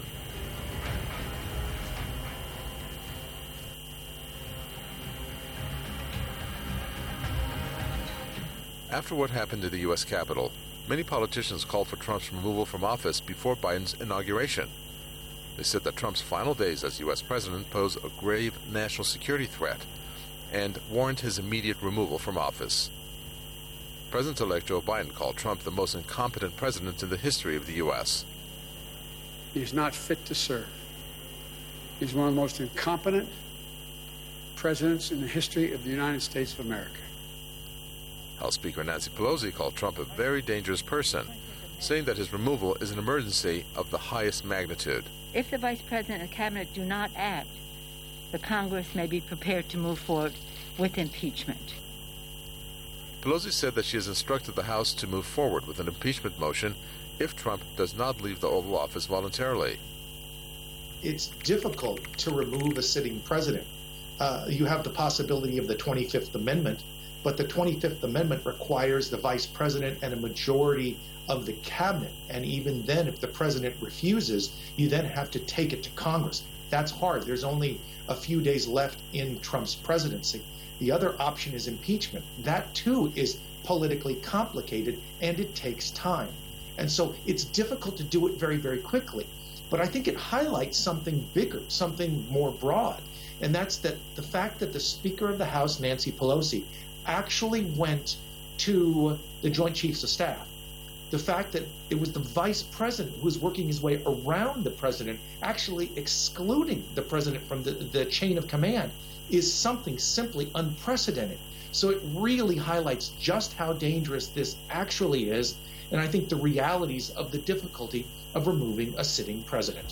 After what happened in the U.S. Capitol, many politicians called for Trump's removal from office before Biden's inauguration. They said that Trump's final days as U.S. president pose a grave national security threat and warrant his immediate removal from office. President-elect Joe Biden called Trump the most incompetent president in the history of the U.S. He's not fit to serve. He's one of the most incompetent presidents in the history of the United States of America. House Speaker Nancy Pelosi called Trump a very dangerous person, saying that his removal is an emergency of the highest magnitude. If the Vice President and Cabinet do not act, the Congress may be prepared to move forward with impeachment. Pelosi said that she has instructed the House to move forward with an impeachment motion if Trump does not leave the Oval Office voluntarily. It's difficult to remove a sitting president. You have the possibility of the 25th Amendment, but the 25th Amendment requires the vice president and a majority of the cabinet. And even then, if the president refuses, you then have to take it to Congress. That's hard. There's only a few days left in Trump's presidency. The other option is impeachment. That, too, is politically complicated, and it takes time. And so it's difficult to do it very, very quickly. But I think it highlights something bigger, something more broad, and that's that the fact that the Speaker of the House, Nancy Pelosi, actually went to the Joint Chiefs of Staff. The fact that it was the vice president who was working his way around the president, actually excluding the president from the chain of command, is something simply unprecedented. So it really highlights just how dangerous this actually is, and I think the realities of the difficulty of removing a sitting president.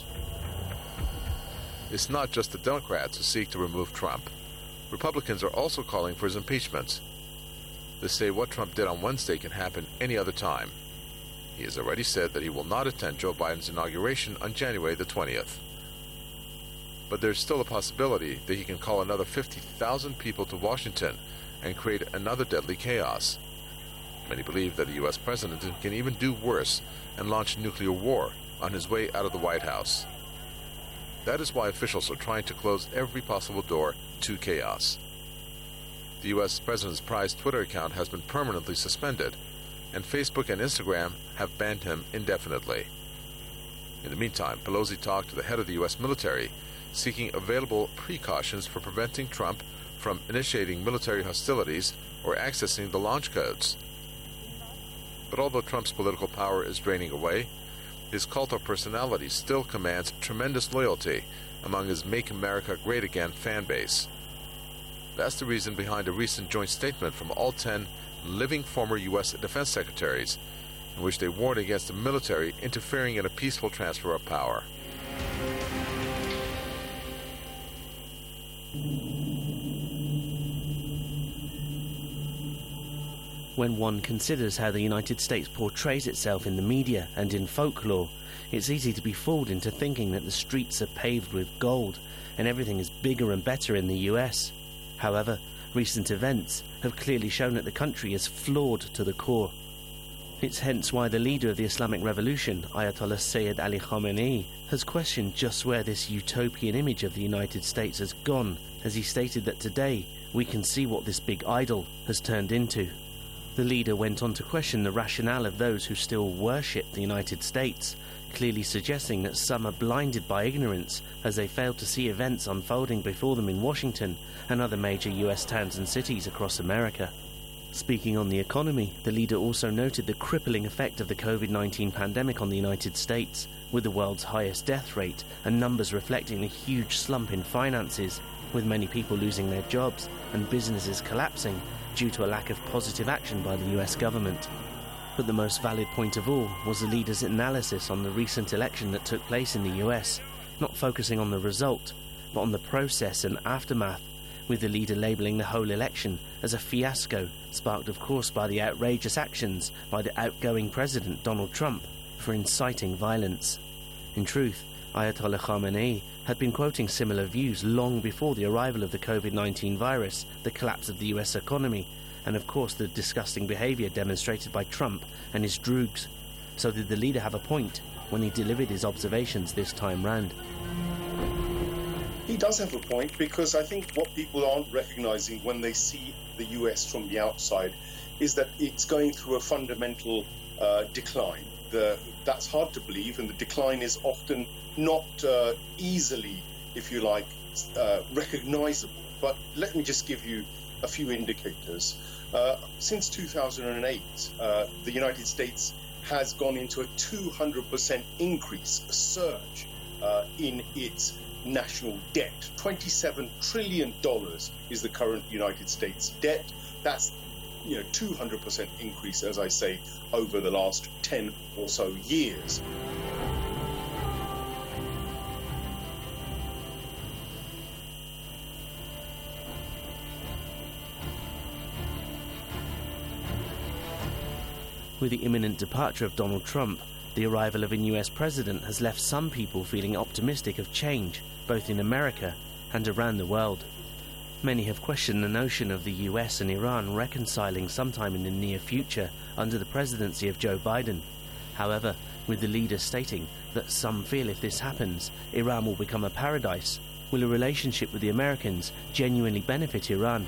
It's not just the Democrats who seek to remove Trump. Republicans are also calling for his impeachment. They say what Trump did on Wednesday can happen any other time. He has already said that he will not attend Joe Biden's inauguration on January the 20th. But there's still a possibility that he can call another 50,000 people to Washington and create another deadly chaos. Many believe that the U.S. president can even do worse and launch nuclear war on his way out of the White House. That is why officials are trying to close every possible door to chaos. The U.S. president's prized Twitter account has been permanently suspended, and Facebook and Instagram have banned him indefinitely. In the meantime, Pelosi talked to the head of the U.S. military, seeking available precautions for preventing Trump from initiating military hostilities or accessing the launch codes. But although Trump's political power is draining away, his cult of personality still commands tremendous loyalty among his Make America Great Again fan base. That's the reason behind a recent joint statement from all 10 living former U.S. defense secretaries, in which they warned against the military interfering in a peaceful transfer of power. When one considers how the United States portrays itself in the media and in folklore, it's easy to be fooled into thinking that the streets are paved with gold and everything is bigger and better in the US. However, recent events have clearly shown that the country is flawed to the core. It's hence why the leader of the Islamic Revolution, Ayatollah Sayyid Ali Khamenei, has questioned just where this utopian image of the United States has gone, as he stated that today we can see what this big idol has turned into. The leader went on to question the rationale of those who still worship the United States, clearly suggesting that some are blinded by ignorance as they fail to see events unfolding before them in Washington and other major US towns and cities across America. Speaking on the economy, the leader also noted the crippling effect of the COVID-19 pandemic on the United States, with the world's highest death rate and numbers reflecting the huge slump in finances, with many people losing their jobs and businesses collapsing due to a lack of positive action by the US government. But the most valid point of all was the leader's analysis on the recent election that took place in the US, not focusing on the result, but on the process and aftermath, with the leader labelling the whole election as a fiasco, sparked of course by the outrageous actions by the outgoing president Donald Trump for inciting violence. In truth, Ayatollah Khamenei had been quoting similar views long before the arrival of the COVID-19 virus, the collapse of the US economy, and of course the disgusting behaviour demonstrated by Trump and his droogs. So did the leader have a point when he delivered his observations this time round? He does have a point, because I think what people aren't recognising when they see the US from the outside is that it's going through a fundamental decline. That's hard to believe, and the decline is often not easily, if you like, recognisable. But let me just give you a few indicators. Since 2008, the United States has gone into a 200% increase, a surge in its national debt. $27 trillion is the current United States debt. That's 200% increase, as I say, over the last 10 or so years. With the imminent departure of Donald Trump, the arrival of a US president has left some people feeling optimistic of change, both in America and around the world. Many have questioned the notion of the US and Iran reconciling sometime in the near future under the presidency of Joe Biden. However, with the leader stating that some feel if this happens, Iran will become a paradise, will a relationship with the Americans genuinely benefit Iran?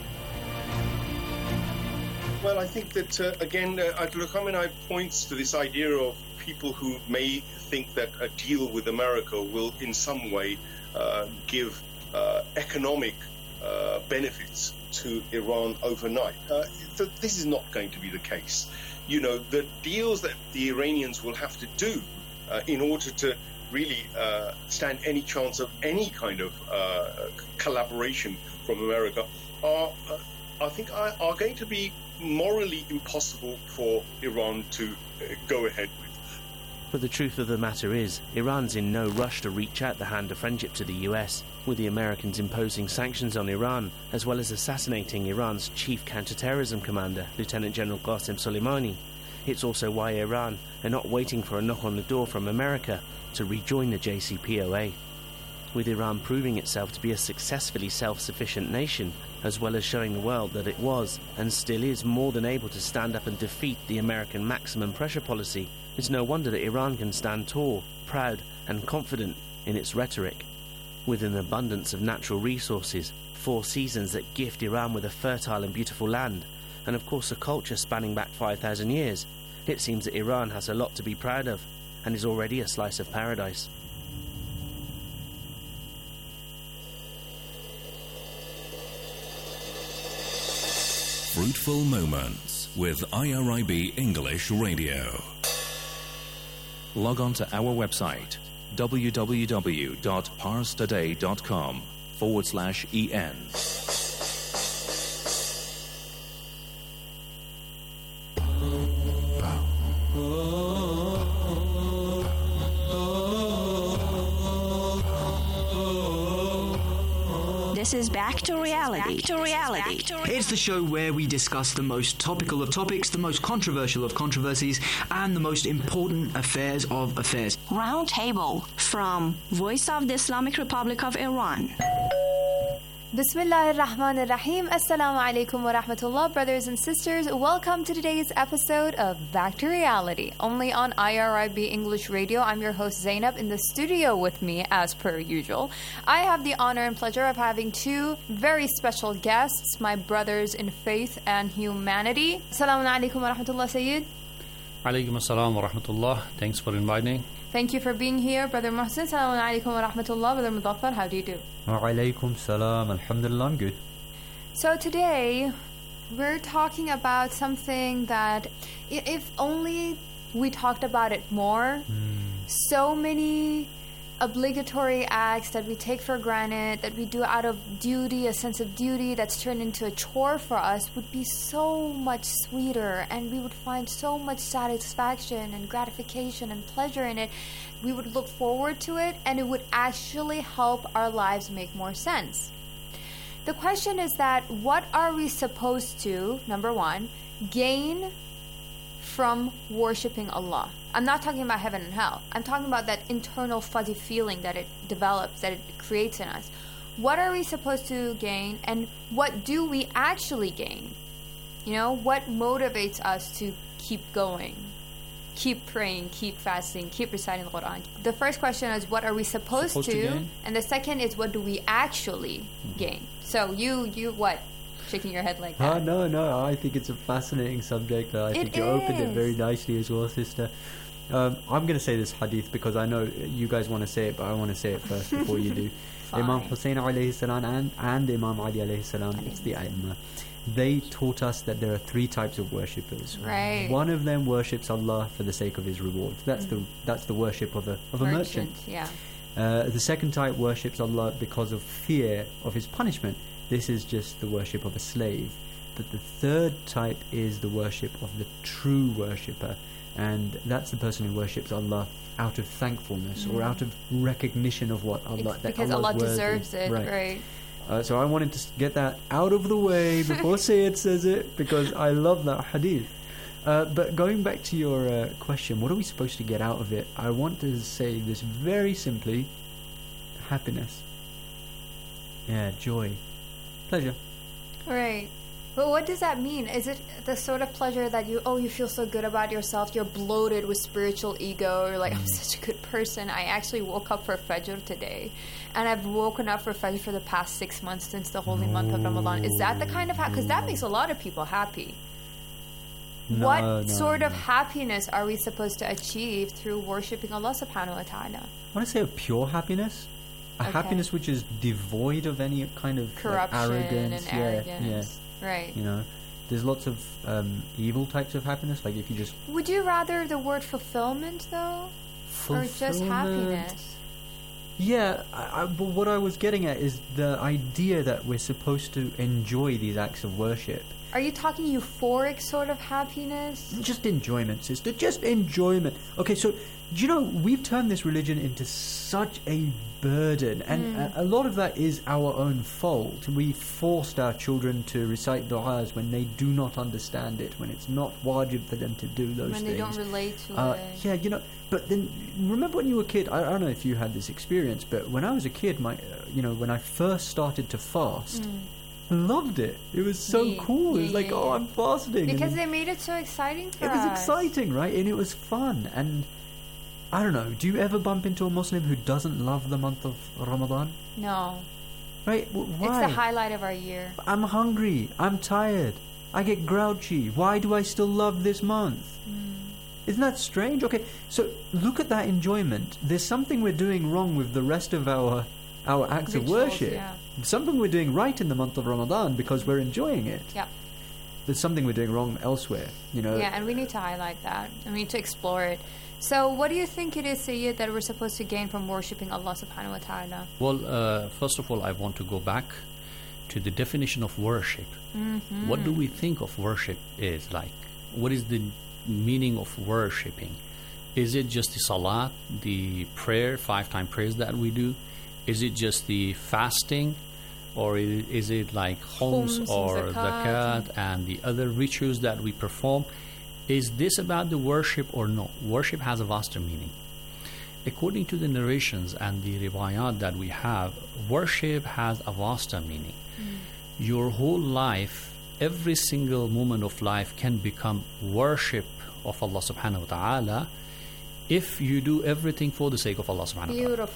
Well, I think that, again, Ayatollah Khamenei points to this idea of people who may think that a deal with America will in some way give economic benefits to Iran overnight. This is not going to be the case. The deals that the Iranians will have to do in order to really stand any chance of any kind of collaboration from America are going to be morally impossible for Iran to go ahead with. But the truth of the matter is, Iran's in no rush to reach out the hand of friendship to the US, with the Americans imposing sanctions on Iran, as well as assassinating Iran's chief counterterrorism commander, Lieutenant General Qasem Soleimani. It's also why Iran are not waiting for a knock on the door from America to rejoin the JCPOA. With Iran proving itself to be a successfully self-sufficient nation, as well as showing the world that it was, and still is, more than able to stand up and defeat the American maximum pressure policy, it's no wonder that Iran can stand tall, proud and confident in its rhetoric. With an abundance of natural resources, 4 seasons that gift Iran with a fertile and beautiful land, and of course a culture spanning back 5,000 years, it seems that Iran has a lot to be proud of, and is already a slice of paradise. Fruitful Moments with IRIB English Radio. Log on to our website www.parstoday.com/en. This is Back to Reality. It's the show where we discuss the most topical of topics, the most controversial of controversies, and the most important affairs of affairs. Round Table from Voice of the Islamic Republic of Iran. Bismillah ar-Rahman ar-Rahim. Assalamu alaikum wa rahmatullah, brothers and sisters. Welcome to today's episode of Back to Reality, only on IRIB English Radio. I'm your host Zainab. In the studio with me, as per usual, I have the honor and pleasure of having 2 very special guests, my brothers in faith and humanity. Assalamu alaikum wa rahmatullah, Sayyid. Alaikum assalam wa rahmatullah. Thanks for inviting. Thank you for being here, Brother Muhsin. Assalamu alaikum wa rahmatullah. Brother Mudaffar, how do you do? Wa alaikum salam. Alhamdulillah, I'm good. So today, We're talking about something that, if only we talked about it more, so many obligatory acts that we take for granted, that we do out of duty, a sense of duty that's turned into a chore for us, would be so much sweeter, and we would find so much satisfaction and gratification and pleasure in it. We would look forward to it, and it would actually help our lives make more sense. The question is that, what are we supposed to, number one, gain from worshiping Allah? I'm not talking about heaven and hell. I'm talking about that internal fuzzy feeling that it develops, that it creates in us. What are we supposed to gain, and what do we actually gain? You know, what motivates us to keep going, keep praying, keep fasting, keep reciting the Quran? The first question is, what are we supposed to gain? And the second is, what do we actually gain? So you what? Shaking your head like that. No, I think it's a fascinating subject. I think you opened it very nicely as well, sister. I'm going to say this hadith because I know you guys want to say it, but I want to say it first before you do. Imam Hussein alayhi salam and Imam Ali alayhi salam, it's the A'immah. They taught us that there are three types of worshippers. Right. One of them worships Allah for the sake of His reward. That's the worship of a merchant. Yeah. The second type worships Allah because of fear of His punishment. This is just the worship of a slave. But the third type is the worship of the true worshipper, and that's the person who worships Allah out of thankfulness or out of recognition of what Allah, because Allah deserves it, right? So I wanted to get that out of the way before Sayyid says it, because I love that hadith. But going back to your question, what are we supposed to get out of it? I want to say this very simply: happiness. Yeah, joy. Pleasure. Right. But what does that mean? Is it the sort of pleasure that you feel so good about yourself, you're bloated with spiritual ego, you're like, I'm such a good person. I actually woke up for Fajr today, and I've woken up for Fajr for the past 6 months since the holy month of Ramadan. Is that the kind of because that makes a lot of people happy. What sort of happiness are we supposed to achieve through worshipping Allah subhanahu wa ta'ala? I want to say a pure happiness. A happiness which is devoid of any kind of corruption arrogance. and arrogance. Yeah. Right. You know, there's lots of evil types of happiness. Like if you just... Would you rather the word fulfillment, though? Or just happiness? Yeah, but what I was getting at is the idea that we're supposed to enjoy these acts of worship. Are you talking euphoric sort of happiness? Just enjoyment, sister. Just enjoyment. Okay, so, do you know, we've turned this religion into such a burden, and a lot of that is our own fault. We forced our children to recite du'as when they do not understand it, when it's not wajib for them to do those things. When they don't relate to it. Yeah, you know, but then, remember when you were a kid, I don't know if you had this experience, but when I was a kid, when I first started to fast, I loved it. It was so cool. It was like, I'm fasting. Because they made it so exciting for us. It was exciting, right? And it was fun. And I don't know, do you ever bump into a Muslim who doesn't love the month of Ramadan? No. Right? Why? It's the highlight of our year. I'm hungry. I'm tired. I get grouchy. Why do I still love this month? Isn't that strange? Okay, so look at that enjoyment. There's something we're doing wrong with the rest of our acts of worship. Yeah. Something we're doing right in the month of Ramadan because we're enjoying it. Yeah. There's something we're doing wrong elsewhere, you know. Yeah, and we need to highlight that. And we need to explore it. So what do you think it is, Sayyid, that we're supposed to gain from worshipping Allah subhanahu wa ta'ala? Well, first of all, I want to go back to the definition of worship. Mm-hmm. What do we think of worship is like? What is the meaning of worshipping? Is it just the salat, the prayer, 5-time prayers that we do? Is it just the fasting? Or is it like khums or zakat and the other rituals that we perform? Is this about the worship or no? Worship has a vaster meaning. According to the narrations and the riwayat that we have, worship has a vaster meaning. Your whole life, every single moment of life can become worship of Allah subhanahu wa ta'ala if you do everything for the sake of Allah subhanahu wa ta'ala.